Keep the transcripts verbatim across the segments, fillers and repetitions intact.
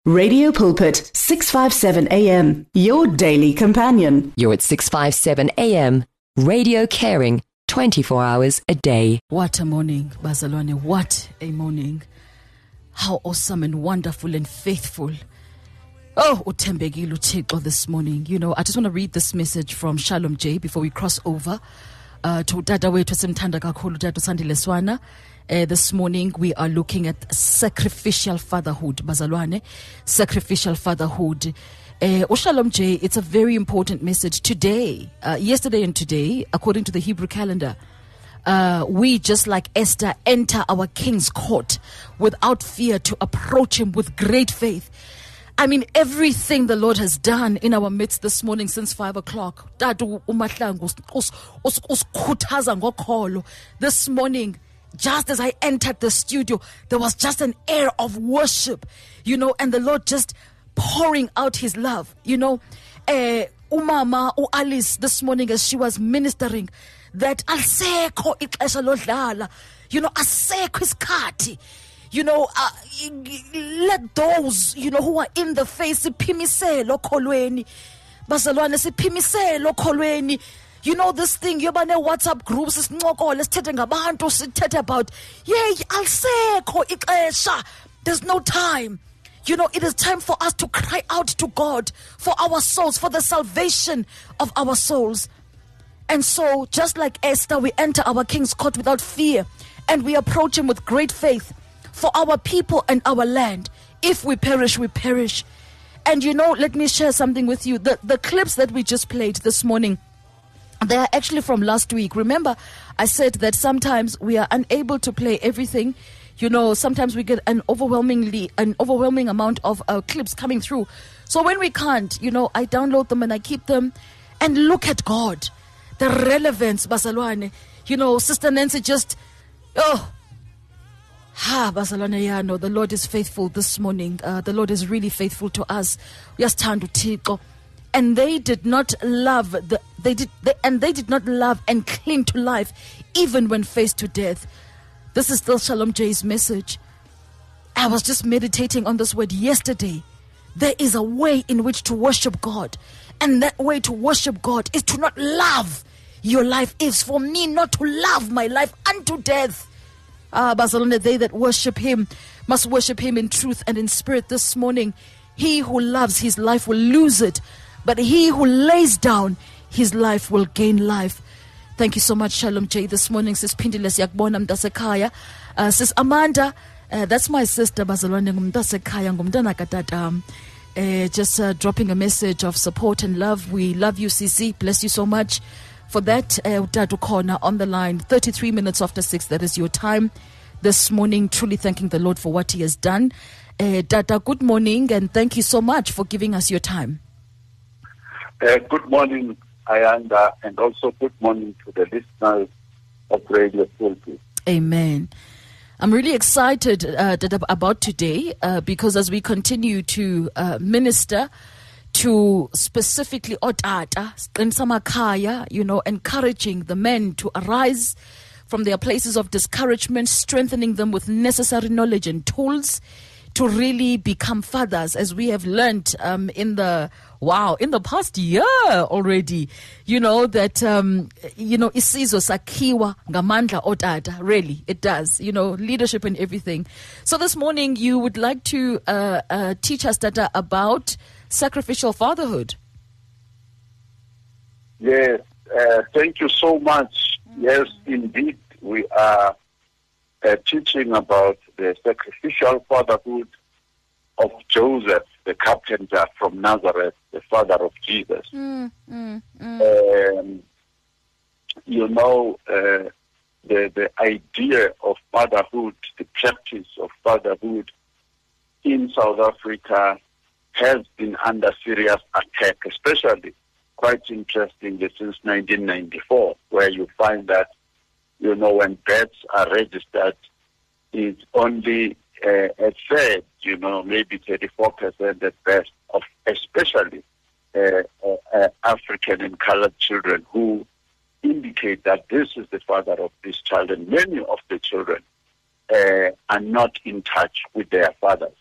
Radio Pulpit, six fifty-seven A M, your daily companion. You're at six fifty-seven A M, radio caring twenty-four hours a day. What a morning, Bazalwane, what a morning. How awesome and wonderful and faithful. Oh, uthembekile uThixo this morning. You know, I just want to read this message from Shalom J before we cross over uh, to Dada wethu esimthanda kakhulu Dada Sandile Swana. Uh, this morning we are looking at sacrificial fatherhood, Bazalwane, sacrificial fatherhood. Uh, oh, Shalom J, it's a very important message today, uh, yesterday and today, according to the Hebrew calendar. Uh, we, just like Esther, enter our king's court without fear to approach him with great faith. I mean, everything the Lord has done in our midst this morning since five o'clock. This morning, just as I entered the studio, there was just an air of worship, you know, and the Lord just pouring out his love, you know. Uh, Umama, or Alice, this morning as she was ministering, that alsekho ixesha lodlala, you know, asekho isikhathi, you know, uh, let those, you know, who are in the face siphimisele okholweni, bazalwane siphimisele okholweni. You know this thing, you have WhatsApp groups, sincokole sithethe ngabantu, sithethe about, yey alsekho ixesha, there's no time. You know, it is time for us to cry out to God for our souls, for the salvation of our souls. And so, just like Esther, we enter our king's court without fear, and we approach him with great faith for our people and our land. If we perish, we perish. And you know, let me share something with you. The, the clips that we just played this morning, they are actually from last week. Remember, I said that sometimes we are unable to play everything. You know, sometimes we get an overwhelmingly, an overwhelming amount of uh, clips coming through. So when we can't, you know, I download them and I keep them. And look at God, the relevance, Bazalwane. You know, Sister Nancy just, oh, ha, Bazalwane, yeah, no, the Lord is faithful this morning. Uh, the Lord is really faithful to us. Just stand to And they did not love the they did they, and they did not love and cling to life even when faced to death. This is still Shalom J's message. I was just meditating on this word yesterday. There is a way in which to worship God, and that way to worship God is to not love your life. Is for me not to love my life unto death. Ah, Barcelona, they that worship him must worship him in truth and in spirit. This morning, he who loves his life will lose it, but he who lays down his life will gain life. Thank you so much, Shalom J. This morning, Sis Pindiles Yakbona Mdasekaya. Uh, Sis Amanda, uh, that's my sister, Bazalwane Mdasekaya, Ngumdana Katatam. Uh, just uh, dropping a message of support and love. We love you, Sisi. Bless you so much for that. Uh, Dadu Corner on the line, thirty-three minutes after six. That is your time this morning. Truly thanking the Lord for what he has done. Uh, Dada, good morning, and thank you so much for giving us your time. Uh, good morning, Ayanda, and also good morning to the listeners of Radio Pulpit. Amen. I'm really excited uh, about today uh, because as we continue to uh, minister to specifically Otata, Samakaya, you know, encouraging the men to arise from their places of discouragement, strengthening them with necessary knowledge and tools to really become fathers, as we have learned um, in the, wow, in the past year already, you know, that, um, you know, isizwe sakhiwa ngamandla otata, really, it does, you know, leadership and everything. So this morning you would like to uh, uh, teach us, Tata, about sacrificial fatherhood. Yes, uh, thank you so much. Mm-hmm. Yes, indeed, we are Uh, teaching about the sacrificial fatherhood of Joseph, the carpenter from Nazareth, the father of Jesus. Mm, mm, mm. Um, you know, uh, the, the idea of fatherhood, the practice of fatherhood in South Africa has been under serious attack, especially, quite interestingly, since nineteen ninety-four, where you find that, you know, when births are registered, it's only uh, a third, you know, maybe thirty-four percent at best, of especially uh, uh, uh, African and colored children who indicate that this is the father of this child, and many of the children uh, are not in touch with their fathers.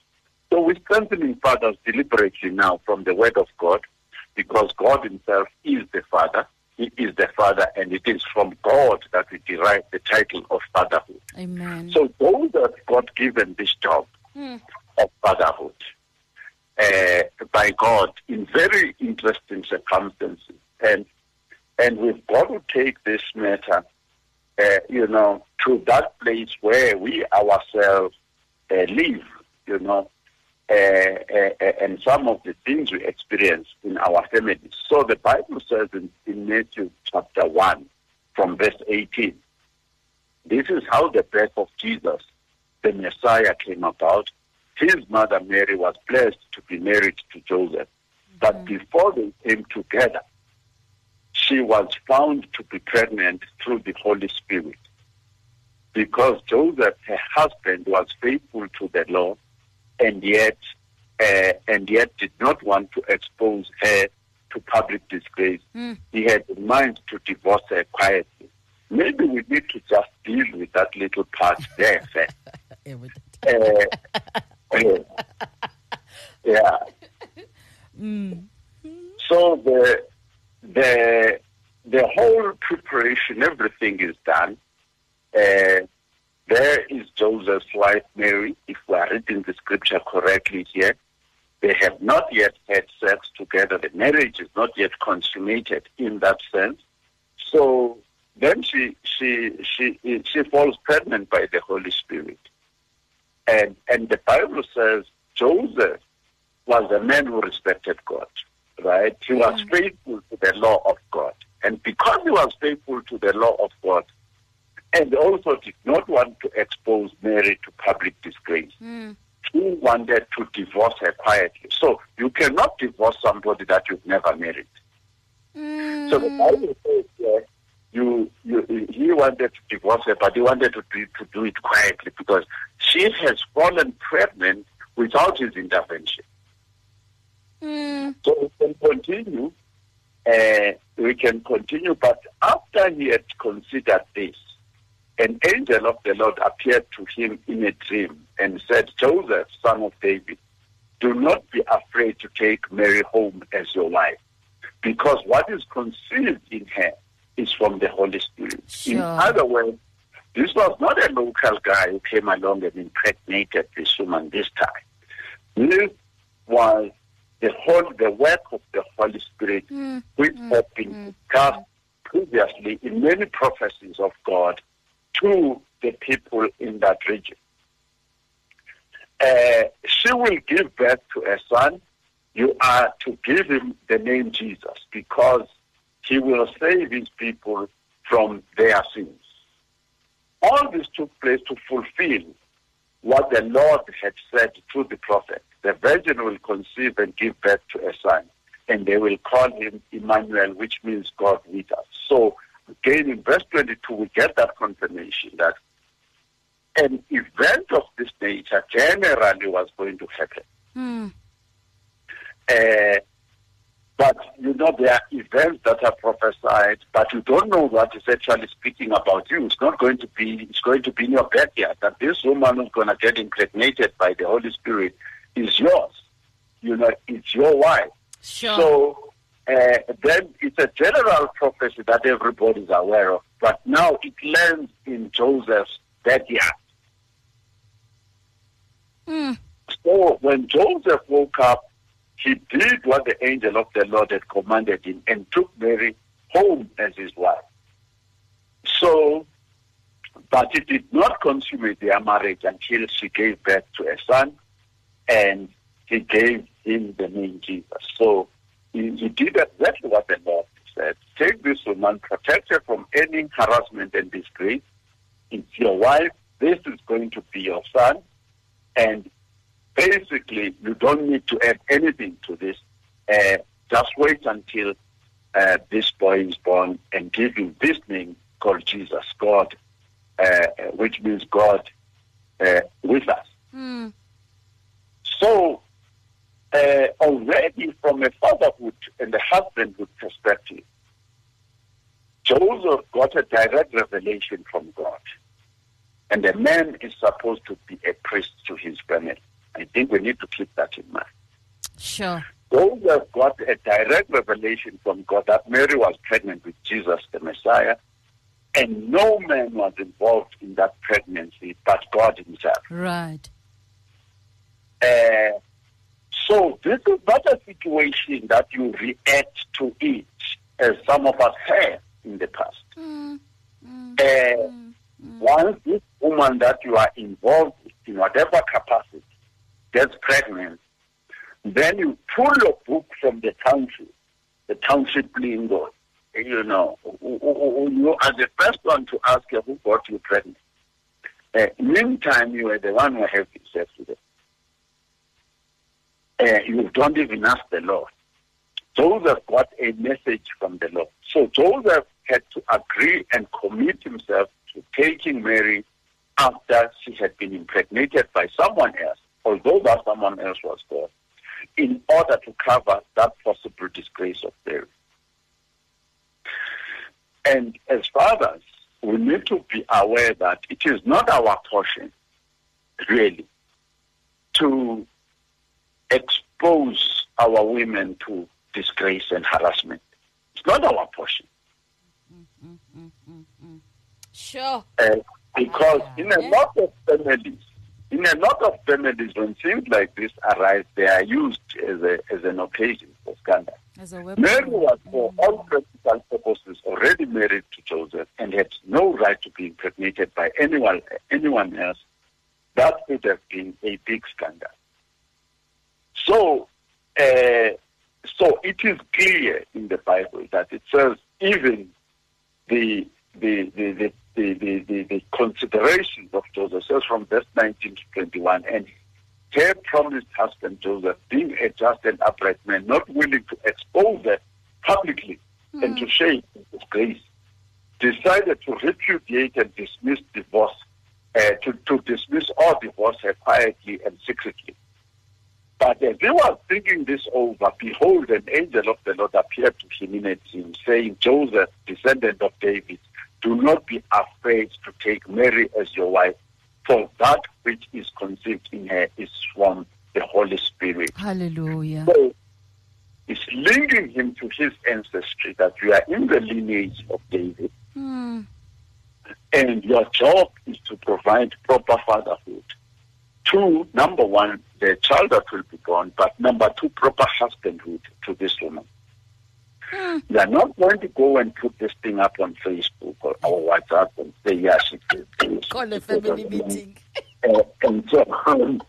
So we're strengthening fathers deliberately now from the word of God, because God himself is the Father. He is the Father, and it is from God that we derive the title of fatherhood. Amen. So those that got given this job mm. of fatherhood uh, by God in very interesting circumstances, and and we've got to take this matter, uh, you know, to that place where we ourselves uh, live, you know, uh, uh, and some of the things we experience in our families. So the Bible says in, in Matthew chapter one, from verse eighteen, this is how the birth of Jesus, the Messiah, came about. His mother Mary was blessed to be married to Joseph. Mm-hmm. But before they came together, she was found to be pregnant through the Holy Spirit. Because Joseph, her husband, was faithful to the law, and yet uh, and yet did not want to expose her to public disgrace. Mm. He had in mind to divorce her quietly. Maybe we need to just deal with that little part there first. uh, uh, yeah. Mm. So the the the whole preparation, everything is done. Uh, there is Joseph's wife Mary, if we are reading the scripture correctly here. They have not yet had sex together. The marriage is not yet consummated in that sense. So then she she she she falls pregnant by the Holy Spirit. And and the Bible says Joseph was a man who respected God, right? He was mm. faithful to the law of God. And because he was faithful to the law of God, and also did not want to expose Mary to public disgrace, mm. he wanted to divorce her quietly. So you cannot divorce somebody that you've never married. Mm. So the Bible says that you, you, he wanted to divorce her, but he wanted to do, to do it quietly because she has fallen pregnant without his intervention. Mm. So we can continue. Uh, we can continue, but after he had considered this, an angel of the Lord appeared to him in a dream and said, Joseph, son of David, do not be afraid to take Mary home as your wife, because what is conceived in her is from the Holy Spirit. Sure. In other words, this was not a local guy who came along and impregnated this woman this time. This was the whole, the work of the Holy Spirit, mm. which mm. had been mm. discussed previously in many prophecies of God to the people in that region. Uh, she will give birth to a son. You are to give him the name Jesus, because he will save his people from their sins. All this took place to fulfill what the Lord had said to the prophet. The virgin will conceive and give birth to a son, and they will call him Emmanuel, which means God with us. So again, in verse twenty-two, we get that confirmation that an event of this nature generally was going to happen. Mm. Uh, but, you know, there are events that are prophesied, but you don't know what is actually speaking about you. It's not going to be, it's going to be in your backyard, that this woman who's going to get impregnated by the Holy Spirit is yours. You know, it's your wife. Sure. So, Uh, then it's a general prophecy that everybody is aware of. But now it lands in Joseph's backyard. Mm. So when Joseph woke up, he did what the angel of the Lord had commanded him and took Mary home as his wife. So, but he did not consummate their marriage until she gave birth to a son, and he gave him the name Jesus. So, He, he did exactly what the Lord said. Take this woman, protect her from any harassment and disgrace. It's your wife. This is going to be your son. And basically, you don't need to add anything to this. Uh, just wait until uh, this boy is born and give him this name called Jesus, God, uh, which means God uh, with us. Mm. So, Uh, already from a fatherhood and a husbandhood perspective, Joseph got a direct revelation from God. And a man is supposed to be a priest to his family. I think we need to keep that in mind. Sure. Those who have got a direct revelation from God that Mary was pregnant with Jesus, the Messiah, and no man was involved in that pregnancy but God himself. Right. Uh, so this is not a situation that you react to it as some of us have in the past. Mm, mm, uh, mm, mm. Once this woman that you are involved with, in whatever capacity, gets pregnant, then you pull your book from the township, the township lingo. You know, you are the first one to ask her who got you pregnant. Uh, meantime, you are the one who have sex with it. Uh, you don't even ask the Lord. Those have got a message from the Lord. So Joseph had to agree and commit himself to taking Mary after she had been impregnated by someone else, although that someone else was God, in order to cover that possible disgrace of Mary. And as fathers, we need to be aware that it is not our portion, really, to expose our women to disgrace and harassment. It's not our portion. Mm, mm, mm, mm, mm. Sure. Uh, because Ah, in a eh? lot of families, in a lot of families, when things like this arise, they are used as a as an occasion for scandal. As a weapon. Mary was, for Mm. all practical purposes, already married to Joseph and had no right to be impregnated by anyone anyone else. That would have been a big scandal. So, uh, so it is clear in the Bible that it says even the the the the the, the, the, the considerations of Joseph says from verse nineteen to twenty-one, and her promised husband Joseph, being a just and upright man, not willing to expose her publicly mm. and to shame his grace, decided to repudiate and dismiss divorce, uh, to, to dismiss all divorce her quietly and secretly. But as he was thinking this over, behold, an angel of the Lord appeared to him in a dream, saying, Joseph, descendant of David, do not be afraid to take Mary as your wife, for that which is conceived in her is from the Holy Spirit. Hallelujah. So it's linking him to his ancestry, that you are in the lineage of David, Mm. and your job is to provide proper fatherhood. Two, number one, the child that will be born, but number two, proper husbandhood to this woman. Mm. They are not going to go and put this thing up on Facebook or, or WhatsApp and say, yes, it is. Call a family meeting. Uh, and so on.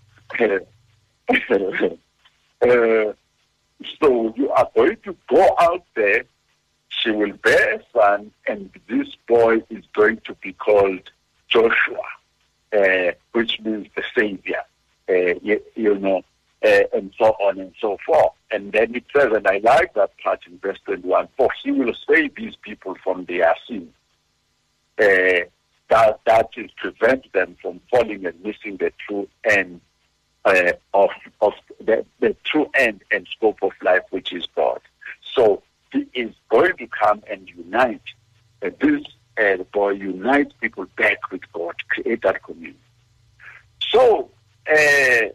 uh, so you are going to go out there, she will bear a son, and this boy is going to be called Joshua, uh, which means the Savior, uh, you, you know, uh, and so on and so forth. And then it says, and I like that part in verse twenty-one, for he will save these people from their sin. Uh, that, that will prevent them from falling and missing the true end uh, of, of the, the true end and scope of life, which is God. So he is going to come and unite uh, this uh, boy, unite people back with God, create that community. So, uh,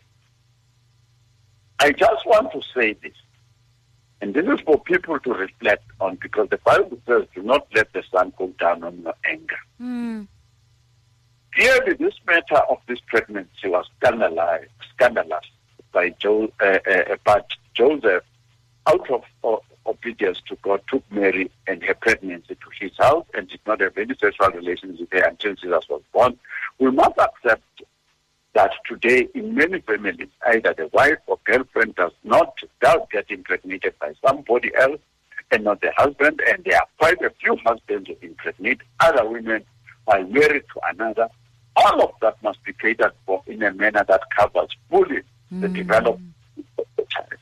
I just want to say this, and this is for people to reflect on, because the Bible says, do not let the sun go down on your anger. Mm. Clearly, this matter of this pregnancy was scandalized, scandalous by jo- uh, uh, but Joseph, out of uh, obedience to God, took Mary and her pregnancy to his house and did not have any sexual relations with her until Jesus was born. We must accept that today in many families, either the wife or girlfriend does not does get impregnated by somebody else and not the husband, and there are quite a few husbands who impregnate other women while married to another. All of that must be catered for in a manner that covers fully the Mm. development of the child.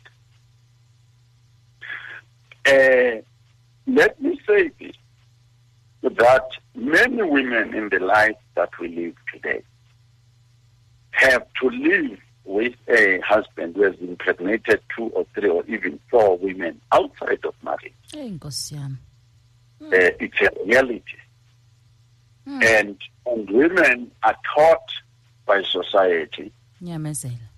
Uh, let me say this, that many women in the life that we live today have to live with a husband who has impregnated two or three or even four women outside of marriage. Hey, Nkosi yami. Uh, it's a reality. Mm. And, and women are taught by society Nyamezela.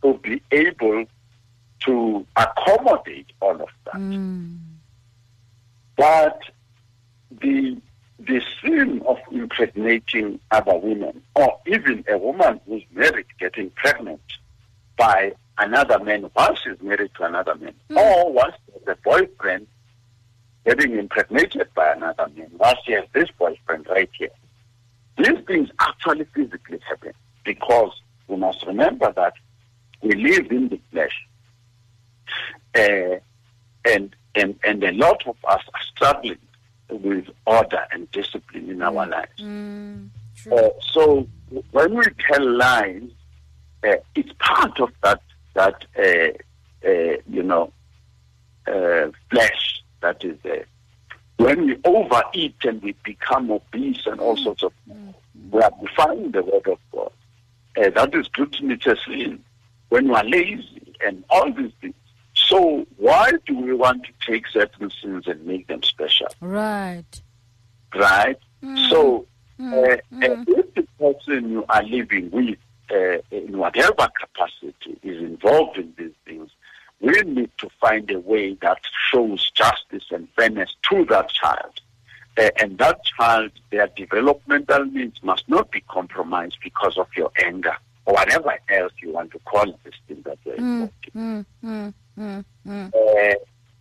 to be able to accommodate all of that. Mm. But the the sin of impregnating other women, or even a woman who's married getting pregnant by another man once she's married to another man, mm. or once the boyfriend getting impregnated by another man, once she has this boyfriend right here. These things actually physically happen because we must remember that we live in the flesh. Uh, and, and, and a lot of us are struggling with order and discipline in our lives. Mm, uh, so when we tell lies, uh, it's part of that, that uh, uh, you know, uh, flesh that is there. When we overeat and we become obese and all sorts of things, we are defying the word of God. Uh, that is gluttony, it's a sin. When you are lazy and all these things. So why do we want to take certain sins and make them special? Right. Right? Mm. So Mm. Uh, Mm. uh, if the person you are living with, uh, in whatever capacity, is involved in these things, we need to find a way that shows justice and fairness to that child. Uh, and that child, their developmental needs must not be compromised because of your anger or whatever else you want to call this thing that you're involved in. Mm, mm, mm, mm. Uh,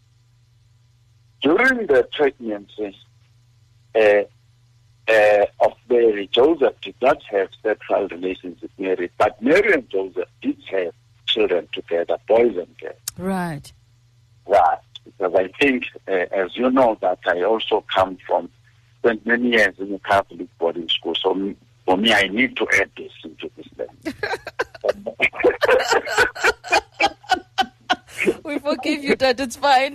during the pregnancy uh, uh, of Mary, Joseph did not have sexual relations with Mary, but Mary and Joseph did have children together, boys and girls. Right. Right. Because I think, uh, as you know, that I also come from spent many years in a Catholic boarding school. So m- for me, I need to add this into this lesson. We forgive you, Dad. It's fine.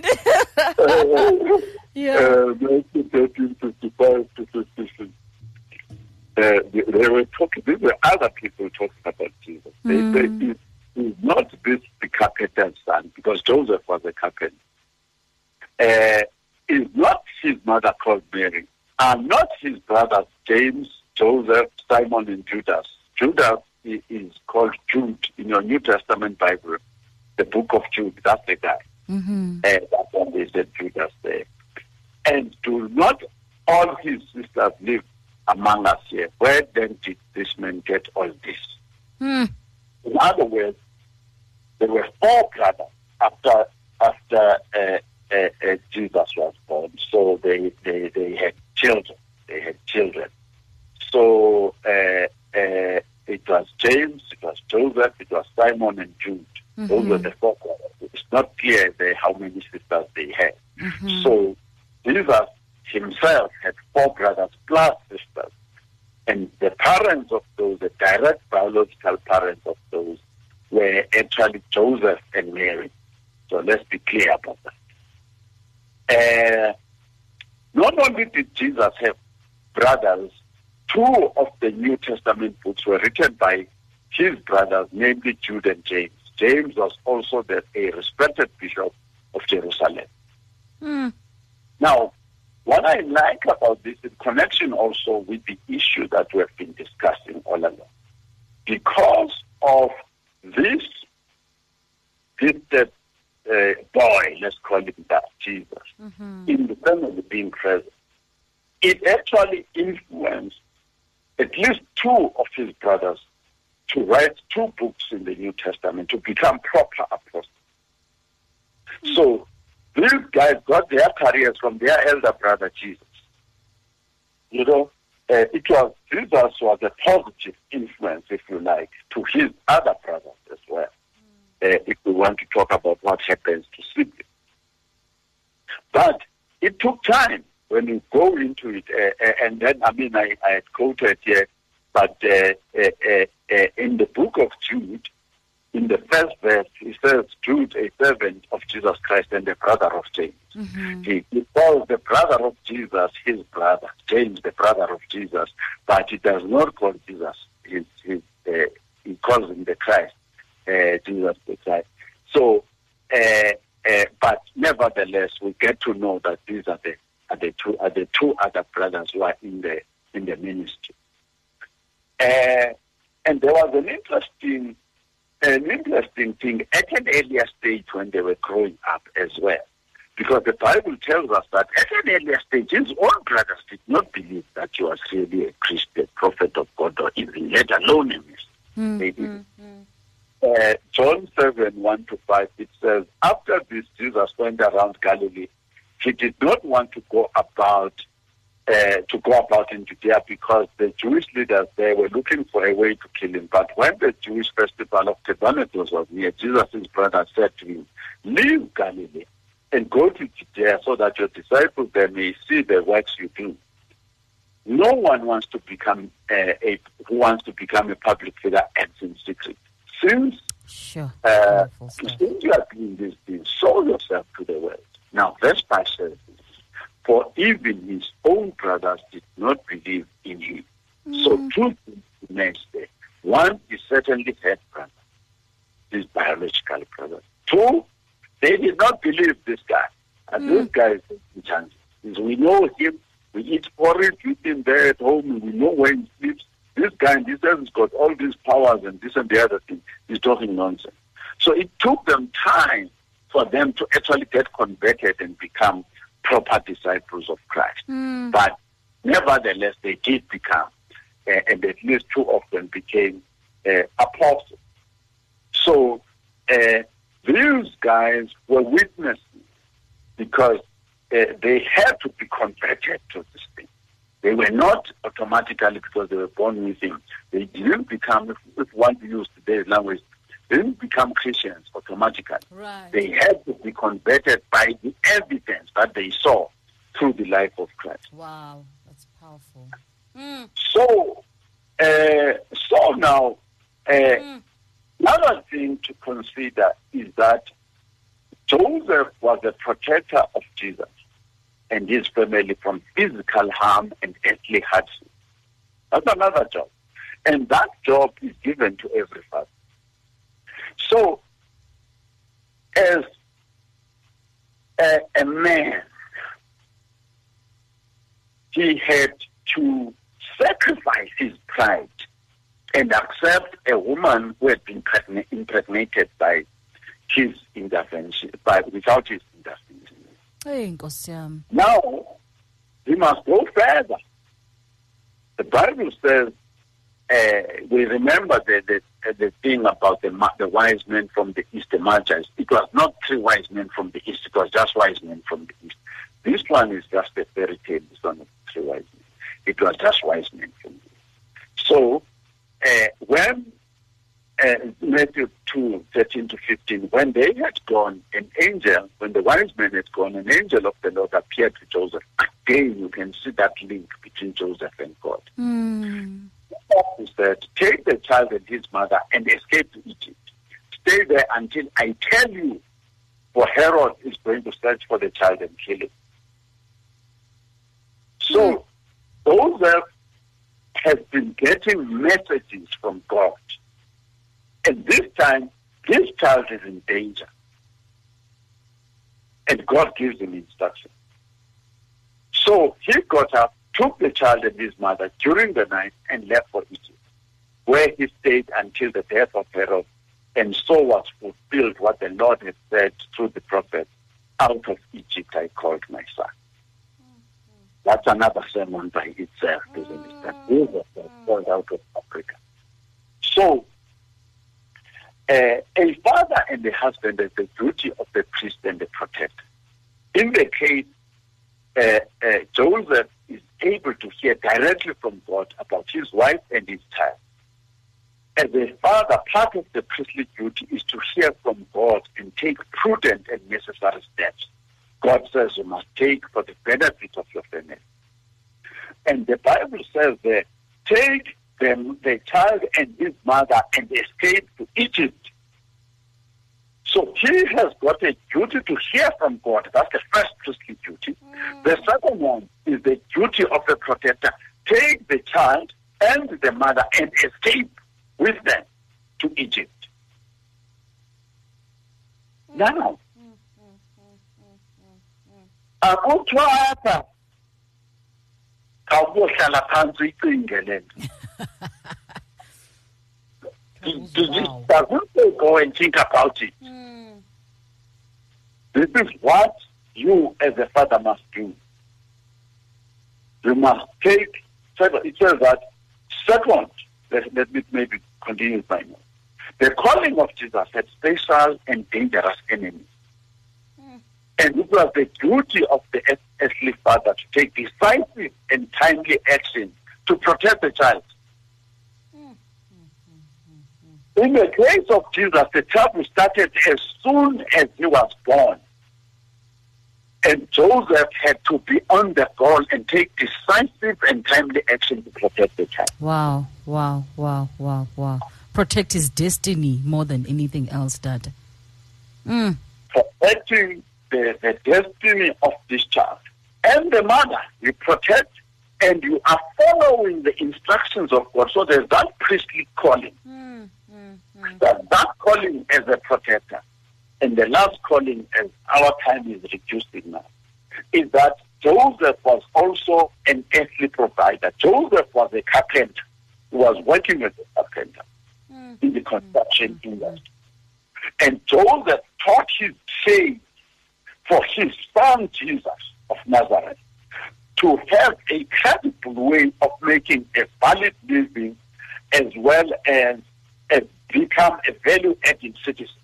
Yeah. Uh, nineteen fifty-five to fifty-six. Uh, they, they were talking, these were other people talking about Jesus. They Mm. say, is, is not this the carpenter's son? Because Joseph was a carpenter. Uh, is not his mother called Mary? Are not his brothers James, Joseph, Simon, and Judas? Judas i- is called Jude in your New Testament Bible, the book of Jude. That's the guy. Mm-hmm. And that's when they said Judas there. And do not all his sisters live among us here? Where then did this man get all this? Mm. In other words, there were four brothers after after uh, uh, uh, Jesus was born. So they, they, they had children. They had children. So uh, uh, it was James, it was Joseph, it was Simon and Jude. Mm-hmm. Those were the four brothers. It's not clear there how many sisters they had. Mm-hmm. So Jesus himself had four brothers plus sisters. And the parents of those, the direct biological parents of those, were actually Joseph and Mary. So let's be clear about that. Uh, not only did Jesus have brothers, two of the New Testament books were written by his brothers, namely Jude and James. James was also the, a respected bishop of Jerusalem. Mm. Now, what I like about this in connection also with the issue that we have been discussing all along, because of this gifted uh, boy, let's call him that, Jesus, Mm-hmm. in the family being present, it actually influenced at least two of his brothers to write two books in the New Testament to become proper apostles. Mm-hmm. So these guys got their careers from their elder brother Jesus. You know, uh, it was Jesus was a positive influence, if you like, to his other brothers as well. Uh, if we want to talk about what happens to siblings. But it took time when you go into it, uh, uh, and then, I mean, I, I had quoted here, but uh, uh, uh, uh, in the book of Jude, in the first verse, he says, Jude, a servant of Jesus Christ and the brother of James. Mm-hmm. He, he calls the brother of Jesus his brother, James, the brother of Jesus, but he does not call Jesus his, his uh, he calls him the Christ. Uh, Jesus the Christ. So, uh, uh, but nevertheless, we get to know that these are the are the two are the two other brothers who are in the in the ministry. Uh, and there was an interesting an interesting thing at an earlier stage when they were growing up as well. Because the Bible tells us that at an earlier stage, his own brothers did not believe that he was really a Christian, prophet of God, or even let alone a Messiah. Mm, They didn't. mm, mm. Uh, John seven, one to five, it says, after this, Jesus went around Galilee. He did not want to go about uh, to go about in Judea because the Jewish leaders there were looking for a way to kill him. But when the Jewish festival of Tabernacles was near, Jesus' brother said to him, leave Galilee and go to Judea so that your disciples there may see the works you do. No one wants to become uh, a who wants to become a public figure acts in secret. Since Sure. uh, Powerful stuff. since you are doing these things, show yourself to the world. Now, verse five says this, for even his own brothers did not believe in him. So two things remain there. One, he certainly had brothers, his biological brothers. Two, they did not believe this guy. And this guy is taking chances. We know him, we eat porridge with him there at home, we know where he sleeps. This guy, this has got all these powers and this and the other thing. He's talking nonsense. So it took them time for them to actually get converted and become proper disciples of Christ. Mm. But nevertheless, they did become, uh, and at least two of them became uh, apostles. So uh, these guys were witnesses because uh, they had to be converted to this thing. They were not automatically because they were born with him. They didn't become, if, if one use today's language, they didn't become Christians automatically. Right. They had to be converted by the evidence that they saw through the life of Christ. Wow, that's powerful. Mm. So, uh, so now, uh, Mm. another thing to consider is that Joseph was the protector of Jesus and his family from physical harm and earthly hardship. That's another job. And that job is given to every father. So, as a, a man, he had to sacrifice his pride and accept a woman who had been impregnated by his intervention, by without his intervention. Hey, Nkosi yami. Now, we must go further. The Bible says, uh, we remember the, the, the thing about the, the wise men from the east, the Magi. It was not three wise men from the east, it was just wise men from the east. This one is just a fairy tale, it's not three wise men. It was just wise men from the east. So, uh, when uh, Matthew two, thirteen to fifteen, when they had gone, an angel, when the wise men had gone, an angel of the Lord appeared to Joseph. Again, you can see that link between Joseph and God. Mm. He said, take the child and his mother and escape to Egypt. Stay there until I tell you, for Herod is going to search for the child and kill him. So, Joseph has been getting messages from God. And this time, his child is in danger. And God gives him instructions. So he got up, took the child and his mother during the night and left for Egypt, where he stayed until the death of Herod. And so was fulfilled what the Lord had said through the prophet, out of Egypt I called my son. That's another sermon by itself, isn't it? That Jesus was called out of Africa. So, uh, a father and a husband is the duty of the priest and the protector. In the case, uh, uh, Joseph is able to hear directly from God about his wife and his child. As a father, part of the priestly duty is to hear from God and take prudent and necessary steps. God says you must take for the benefit of your family. And the Bible says that take them, the child and his mother and escape to Egypt. So he has got a duty to hear from God. That's the first priestly duty. Mm. The second one is the duty of the protector. Take the child and the mother and escape with them to Egypt. Mm. Now, akuthwapha kawuhlala phansi icinge lento Doesn't they go and think about it? Mm. This is what you as a father must do. You must take, it says that, second, let, let me maybe continue by now. The calling of Jesus had special and dangerous enemies. Mm. And it was the duty of the earthly father to take decisive and timely action to protect the child. In the case of Jesus, the trouble started as soon as he was born. And Joseph had to be on the ball and take decisive and timely action to protect the child. Wow, wow, wow, wow, wow. Protect his destiny more than anything else, Dad. Mm. Protecting the, the destiny of this child. And the mother, you protect and you are following the instructions of God. So there's that priestly calling. Mm. That, that calling as a protector, and the last calling, as our time is reducing now, is that Joseph was also an earthly provider. Joseph was a carpenter. He was working with a carpenter mm-hmm. in the construction mm-hmm. industry. And Joseph taught his faith for his son Jesus of Nazareth to have a credible way of making a valid living as well as a become a value-adding citizen.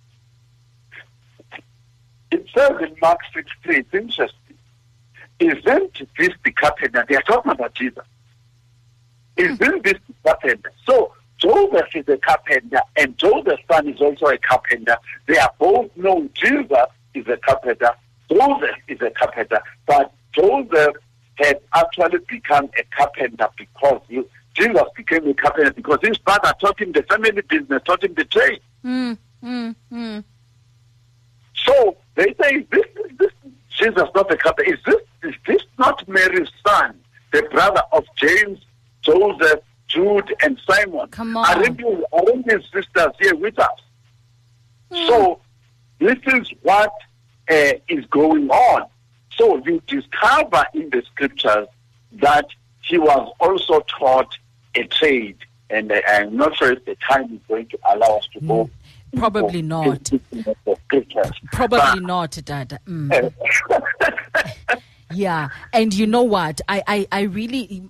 It says in Mark six three, it's interesting. Isn't this the carpenter? They are talking about Jesus. Isn't this the carpenter? So Joseph is a carpenter and Joseph's son is also a carpenter. They are both known. Jesus is a carpenter. Joseph is a carpenter. But Joseph had actually become a carpenter because he Jesus became a carpenter because his father taught him the family business, taught him the trade. Mm, mm, mm. So they say, this is this Jesus not a carpenter. Is this is this not Mary's son, the brother of James, Joseph, Jude, and Simon? Come on. Aren't, you, aren't his sisters here with us? Mm. So this is what uh, is going on. So you discover in the scriptures that he was also taught a trade, and uh, I'm not sure if the time is going to allow us to go. Mm, probably into, not. Into the probably but, not, Dad. Mm. Yeah, and you know what? I, I, I really,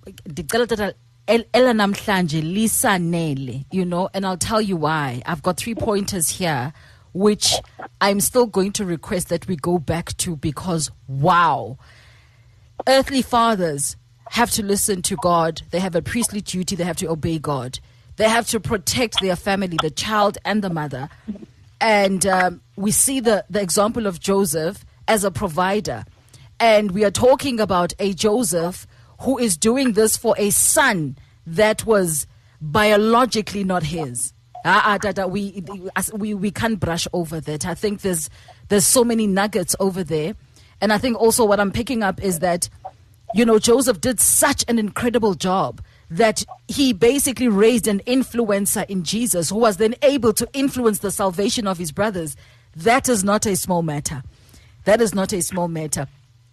you know, and I'll tell you why. I've got three pointers here, which I'm still going to request that we go back to because, wow, earthly fathers have to listen to God. They have a priestly duty. They have to obey God. They have to protect their family, the child and the mother. And um, we see the, the example of Joseph as a provider. And we are talking about a Joseph who is doing this for a son that was biologically not his. Uh, uh, we, we, we can't brush over that. I think there's, there's so many nuggets over there. And I think also what I'm picking up is that, you know, Joseph did such an incredible job that he basically raised an influencer in Jesus who was then able to influence the salvation of his brothers. That is not a small matter. That is not a small matter.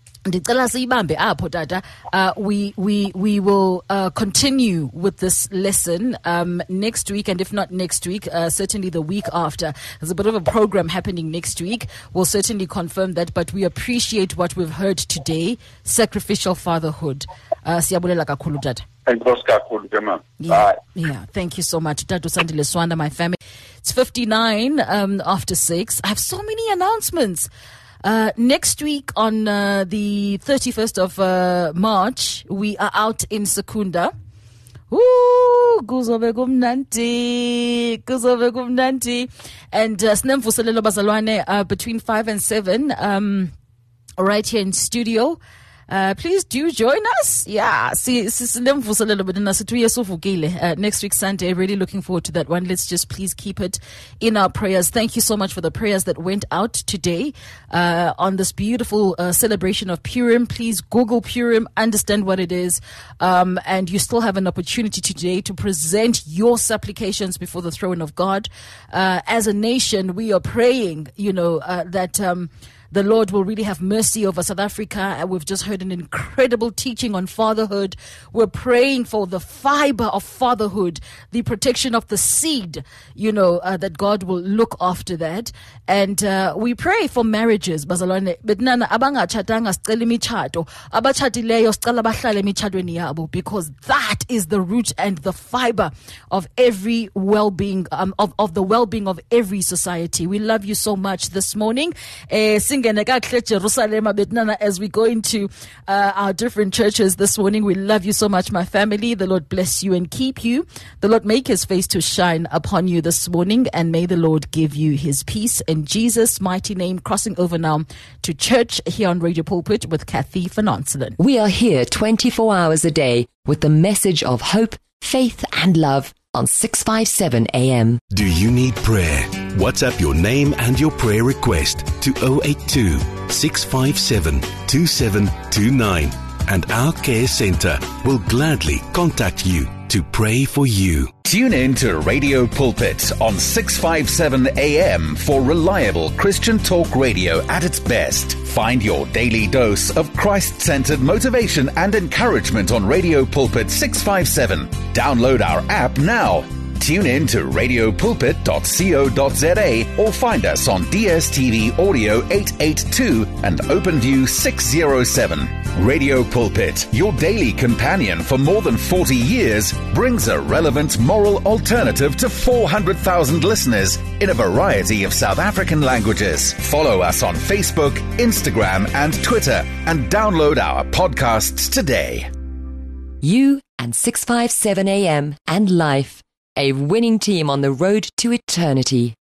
Uh, we we we will uh, continue with this lesson um, next week, and if not next week, uh, certainly the week after. There's a bit of a program happening next week. We'll certainly confirm that, but we appreciate what we've heard today: sacrificial fatherhood. Uh, yeah, yeah. Thank you so much, Tatu Sandile Swanda, my family. It's fifty-nine um, after six. I have so many announcements. Uh, next week on uh, the thirty-first of uh, March, we are out in Secunda. Ooh, kuzobe kumnandi, kuzobe kumnandi. And uh, sinemvuselelo bazalwane uh, between five and seven, um, right here in studio. Uh, please do join us. Yeah, see, uh, next week Sunday. Really looking forward to that one. Let's just please keep it in our prayers. Thank you so much for the prayers that went out today uh, on this beautiful uh, celebration of Purim. Please Google Purim, understand what it is, um, and you still have an opportunity today to present your supplications before the throne of God. Uh, as a nation, we are praying, you know, uh, that. Um, the Lord will really have mercy over South Africa. And we've just heard an incredible teaching on fatherhood. We're praying for the fiber of fatherhood, the protection of the seed, you know, uh, that God will look after that. And uh, we pray for marriages, bazalwane. Betnana abangatshadanga sicela imitshato, abatshadileyo sicela bahlale emitshatweni yabo, because that is the root and the fiber of every well-being, um, of, of the well-being of every society. We love you so much this morning. Eh, singene kahle Jerusalem betnana as we go into uh, our different churches this morning. We love you so much, my family. The Lord bless you and keep you. The Lord make his face to shine upon you this morning, and may the Lord give you his peace in Jesus' mighty name. Crossing over now to church here on Radio Pulpit with Kathy Van Onselen. We are here twenty-four hours a day with the message of hope, faith and love on six fifty-seven A M. Do you need prayer? WhatsApp your name and your prayer request to zero eight two, six five seven, two seven two nine, and our care centre will gladly contact you to pray for you. Tune in to Radio Pulpit on six fifty-seven A M for reliable Christian talk radio at its best. Find your daily dose of Christ-centered motivation and encouragement on Radio Pulpit six fifty-seven. Download our app now. Tune in to radio pulpit dot co dot za or find us on D S T V Audio eight eighty-two and OpenView six oh seven. Radio Pulpit, your daily companion for more than forty years, brings a relevant moral alternative to four hundred thousand listeners in a variety of South African languages. Follow us on Facebook, Instagram and Twitter, and download our podcasts today. You and six fifty-seven A M and Life, a winning team on the road to eternity.